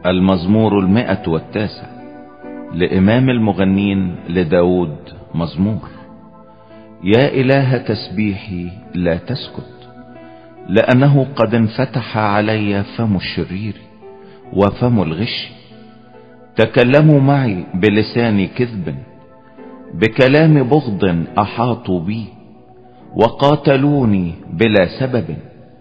المزمور 109 لإمام المغنين لداود مزمور. يا إله تسبيحي لا تسكت، لأنه قد انفتح علي فم الشرير وفم الغش. تكلموا معي بلسان كذب، بكلام بغض أحاطوا بي، وقاتلوني بلا سبب.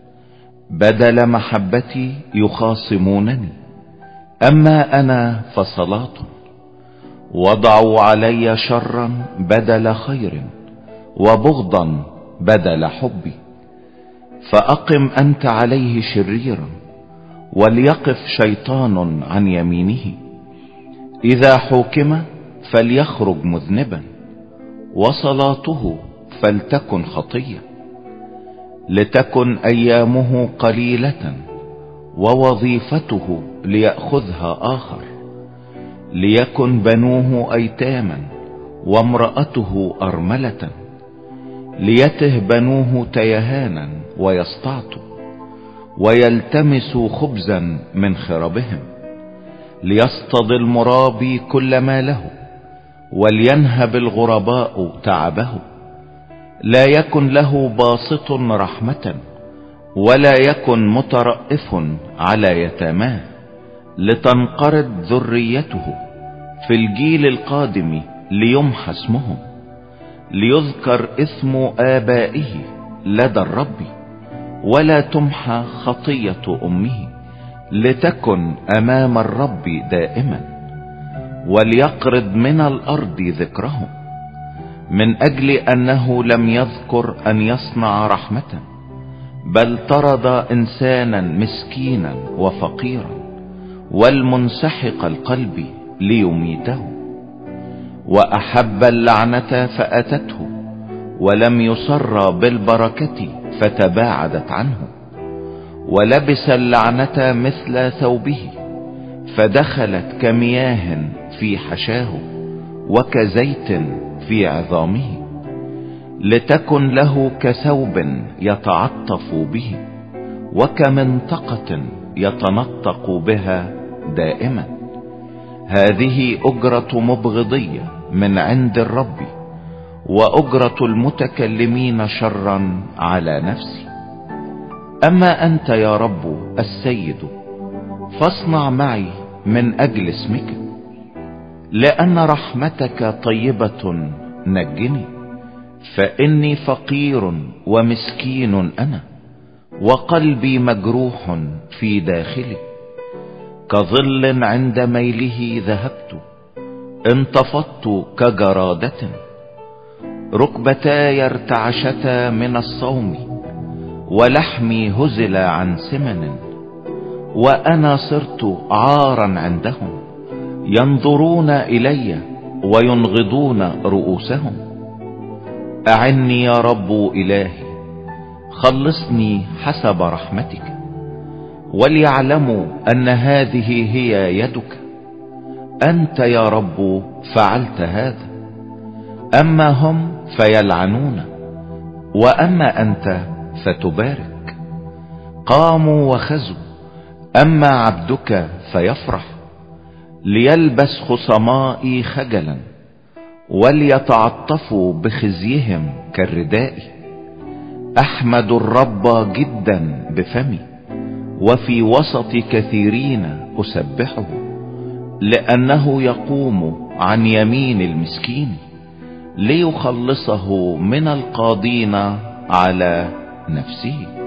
بدل محبتي يخاصمونني، أما أنا فصلاة. وضعوا علي شرا بدل خير، وبغضا بدل حبي. فأقم أنت عليه شريرا، وليقف شيطان عن يمينه. إذا حوكم فليخرج مذنبا، وصلاته فلتكن خطية. لتكن أيامه قليلة، ووظيفته ليأخذها آخر. ليكن بنوه أيتاما، وامرأته أرملة. ليته بنوه تيهانا ويستعطوا، ويلتمسوا خبزا من خربهم. ليصطاد المرابي كل ما له، ولينهب الغرباء تعبه. لا يكن له باسط رحمة، ولا يكن مترأف على يتاماه. لتنقرض ذريته في الجيل القادم، ليمحى اسمهم. ليذكر اسم آبائه لدى الرب، ولا تمحى خطية أمه. لتكن أمام الرب دائما، وليقرض من الأرض ذكرهم. من أجل أنه لم يذكر أن يصنع رحمة، بل طرد إنسانا مسكينا وفقيرا والمنسحق القلب ليميته. وأحب اللعنة فأتته، ولم يصر بالبركة فتباعدت عنه. ولبس اللعنة مثل ثوبه، فدخلت كمياه في حشاه، وكزيت في عظامه. لتكن له كثوب يتعطف به، وكمنطقة يتنطق بها دائما. هذه أجرة مبغضية من عند الرب، وأجرة المتكلمين شرا على نفسي. أما أنت يا رب السيد، فاصنع معي من أجل اسمك. لأن رحمتك طيبة نجني، فإني فقير ومسكين أنا، وقلبي مجروح في داخلي. كظل عند ميله ذهبت، انتفضت كجرادة. ركبتاي ارتعشتا من الصوم، ولحمي هزل عن سمن. وأنا صرت عارا عندهم، ينظرون إلي وينغضون رؤوسهم. أعني يا رب إلهي، خلصني حسب رحمتك، وليعلموا أن هذه هي يدك. أنت يا رب فعلت هذا. أما هم فيلعنون، وأما أنت فتبارك. قاموا وخزوا، أما عبدك فيفرح. ليلبس خصمائي خجلا، وليتعطفوا بخزيهم كالرداء. أحمد الرب جدا بفمي، وفي وسط كثيرين أسبحه. لأنه يقوم عن يمين المسكين، ليخلصه من القاضين على نفسه.